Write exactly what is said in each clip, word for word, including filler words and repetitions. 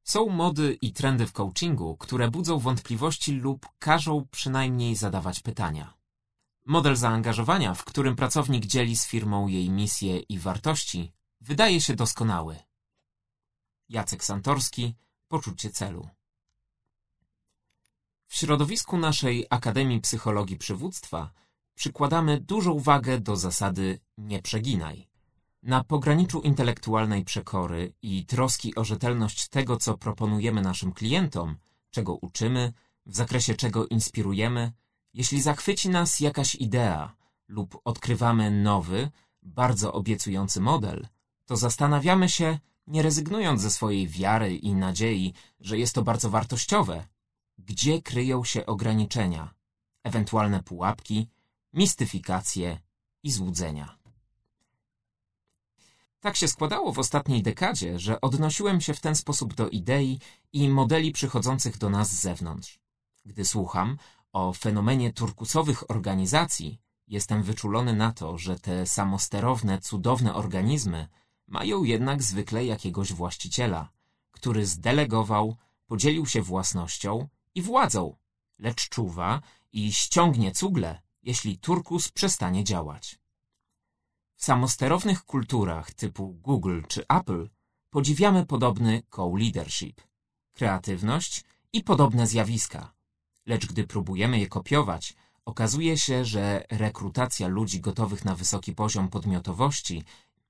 Są mody i trendy w coachingu, które budzą wątpliwości lub każą przynajmniej zadawać pytania. Model zaangażowania, w którym pracownik dzieli z firmą jej misję i wartości, wydaje się doskonały. Jacek Santorski, Poczucie celu. W środowisku naszej Akademii Psychologii Przywództwa przykładamy dużą wagę do zasady nie przeginaj. Na pograniczu intelektualnej przekory i troski o rzetelność tego, co proponujemy naszym klientom, czego uczymy, w zakresie czego inspirujemy, jeśli zachwyci nas jakaś idea lub odkrywamy nowy, bardzo obiecujący model, to zastanawiamy się, nie rezygnując ze swojej wiary i nadziei, że jest to bardzo wartościowe, gdzie kryją się ograniczenia, ewentualne pułapki, mistyfikacje i złudzenia. Tak się składało w ostatniej dekadzie, że odnosiłem się w ten sposób do idei i modeli przychodzących do nas z zewnątrz. Gdy słucham o fenomenie turkusowych organizacji, jestem wyczulony na to, że te samosterowne, cudowne organizmy mają jednak zwykle jakiegoś właściciela, który zdelegował, podzielił się własnością i władzą, lecz czuwa i ściągnie cugle, jeśli turkus przestanie działać. W samosterownych kulturach typu Google czy Apple podziwiamy podobny co-leadership, kreatywność i podobne zjawiska, lecz gdy próbujemy je kopiować, okazuje się, że rekrutacja ludzi gotowych na wysoki poziom podmiotowości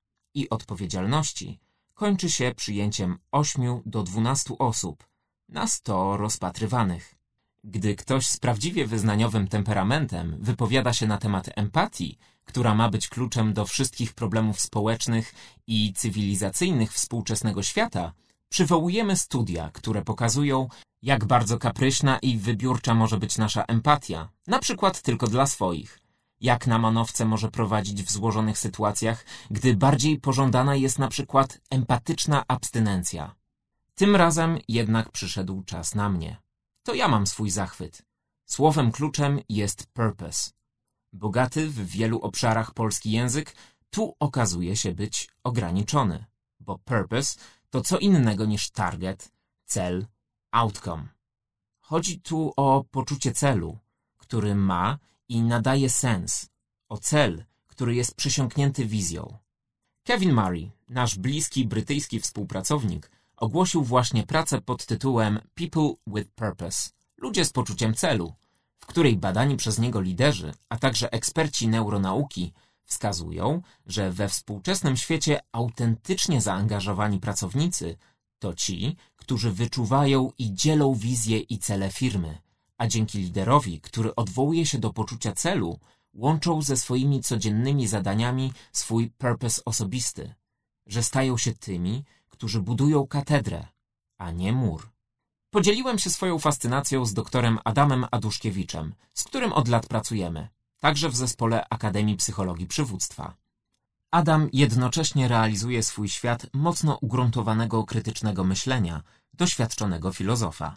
i odpowiedzialności kończy się przyjęciem ośmiu do dwunastu osób na sto rozpatrywanych. Gdy ktoś z prawdziwie wyznaniowym temperamentem wypowiada się na temat empatii, która ma być kluczem do wszystkich problemów społecznych i cywilizacyjnych współczesnego świata, przywołujemy studia, które pokazują, jak bardzo kapryśna i wybiórcza może być nasza empatia, na przykład tylko dla swoich. Jak na manowce może prowadzić w złożonych sytuacjach, gdy bardziej pożądana jest na przykład empatyczna abstynencja. Tym razem jednak przyszedł czas na mnie. To ja mam swój zachwyt. Słowem kluczem jest purpose. Bogaty w wielu obszarach polski język tu okazuje się być ograniczony, bo purpose to co innego niż target, cel, outcome. Chodzi tu o poczucie celu, który ma i nadaje sens, o cel, który jest przesiąknięty wizją. Kevin Murray, nasz bliski brytyjski współpracownik, ogłosił właśnie pracę pod tytułem People with Purpose – Ludzie z poczuciem celu, w której badani przez niego liderzy, a także eksperci neuronauki wskazują, że we współczesnym świecie autentycznie zaangażowani pracownicy to ci, którzy wyczuwają i dzielą wizję i cele firmy, a dzięki liderowi, który odwołuje się do poczucia celu, łączą ze swoimi codziennymi zadaniami swój purpose osobisty, że stają się tymi, którzy budują katedrę, a nie mur. Podzieliłem się swoją fascynacją z doktorem Adamem Aduszkiewiczem, z którym od lat pracujemy, także w zespole Akademii Psychologii Przywództwa. Adam jednocześnie realizuje swój świat mocno ugruntowanego krytycznego myślenia, doświadczonego filozofa.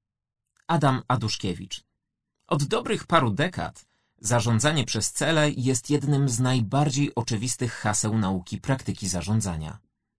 Adam Aduszkiewicz. Od dobrych paru dekad zarządzanie przez cele jest jednym z najbardziej oczywistych haseł nauki praktyki zarządzania.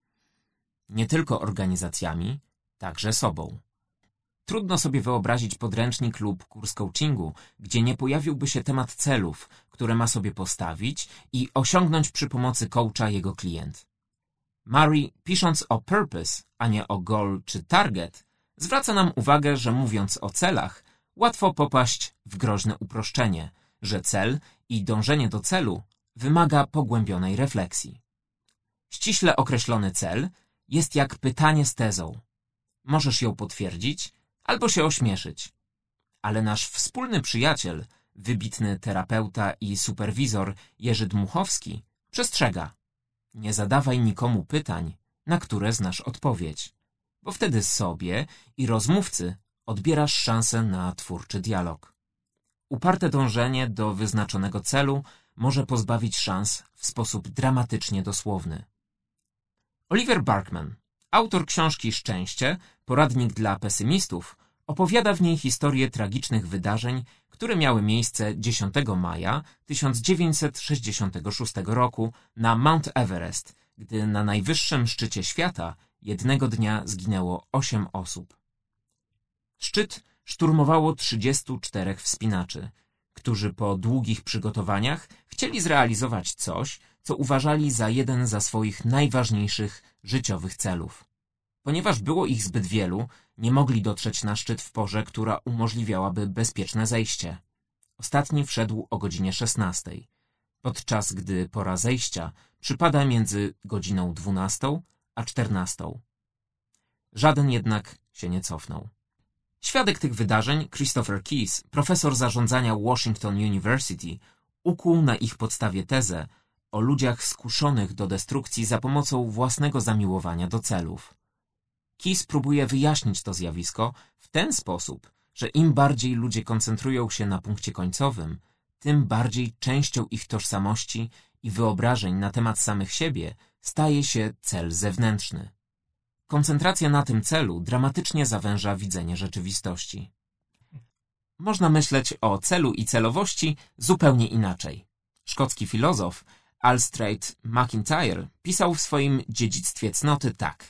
Nie tylko organizacjami, także sobą. Trudno sobie wyobrazić podręcznik lub kurs coachingu, gdzie nie pojawiłby się temat celów, które ma sobie postawić i osiągnąć przy pomocy coacha jego klient. Murray, pisząc o purpose, a nie o goal czy target, zwraca nam uwagę, że mówiąc o celach, łatwo popaść w groźne uproszczenie, że cel i dążenie do celu wymaga pogłębionej refleksji. Ściśle określony cel jest jak pytanie z tezą. Możesz ją potwierdzić albo się ośmieszyć. Ale nasz wspólny przyjaciel, wybitny terapeuta i superwizor Jerzy Dmuchowski przestrzega. Nie zadawaj nikomu pytań, na które znasz odpowiedź, bo wtedy sobie i rozmówcy odbierasz szansę na twórczy dialog. Uparte dążenie do wyznaczonego celu może pozbawić szans w sposób dramatycznie dosłowny. Oliver Burkeman, autor książki Szczęście, poradnik dla pesymistów, opowiada w niej historię tragicznych wydarzeń, które miały miejsce dziesiątego maja tysiąc dziewięćset sześćdziesiątego szóstego roku na Mount Everest, gdy na najwyższym szczycie świata jednego dnia zginęło osiem osób. Szczyt szturmowało trzydziestu czterech wspinaczy, którzy po długich przygotowaniach chcieli zrealizować coś, co uważali za jeden ze swoich najważniejszych życiowych celów. Ponieważ było ich zbyt wielu, nie mogli dotrzeć na szczyt w porze, która umożliwiałaby bezpieczne zejście. Ostatni wszedł o godzinie szesnastej, podczas gdy pora zejścia przypada między godziną dwunastą a czternastą. Żaden jednak się nie cofnął. Świadek tych wydarzeń, Christopher Keyes, profesor zarządzania Washington University, ukuł na ich podstawie tezę o ludziach skuszonych do destrukcji za pomocą własnego zamiłowania do celów. Keyes próbuje wyjaśnić to zjawisko w ten sposób, że im bardziej ludzie koncentrują się na punkcie końcowym, tym bardziej częścią ich tożsamości i wyobrażeń na temat samych siebie staje się cel zewnętrzny. Koncentracja na tym celu dramatycznie zawęża widzenie rzeczywistości. Można myśleć o celu i celowości zupełnie inaczej. Szkocki filozof Alstrade MacIntyre pisał w swoim Dziedzictwie cnoty tak.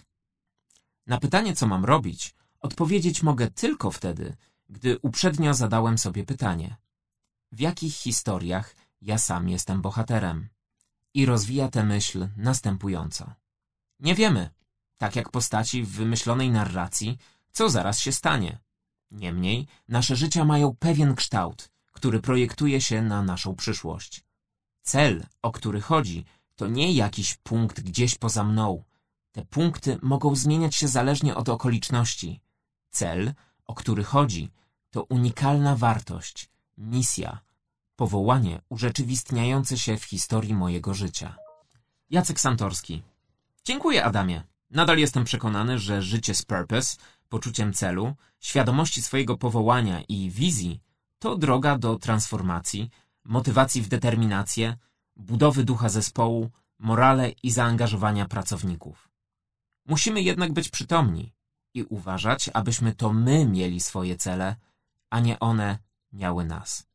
Na pytanie, co mam robić, odpowiedzieć mogę tylko wtedy, gdy uprzednio zadałem sobie pytanie. W jakich historiach ja sam jestem bohaterem? I rozwija tę myśl następująco. Nie wiemy, tak jak postaci w wymyślonej narracji, co zaraz się stanie. Niemniej nasze życia mają pewien kształt, który projektuje się na naszą przyszłość. Cel, o który chodzi, to nie jakiś punkt gdzieś poza mną. Te punkty mogą zmieniać się zależnie od okoliczności. Cel, o który chodzi, to unikalna wartość, misja, powołanie urzeczywistniające się w historii mojego życia. Jacek Santorski. Dziękuję, Adamie. Nadal jestem przekonany, że życie z purpose, poczuciem celu, świadomości swojego powołania i wizji to droga do transformacji, motywacji w determinację, budowy ducha zespołu, morale i zaangażowania pracowników. Musimy jednak być przytomni i uważać, abyśmy to my mieli swoje cele, a nie one miały nas.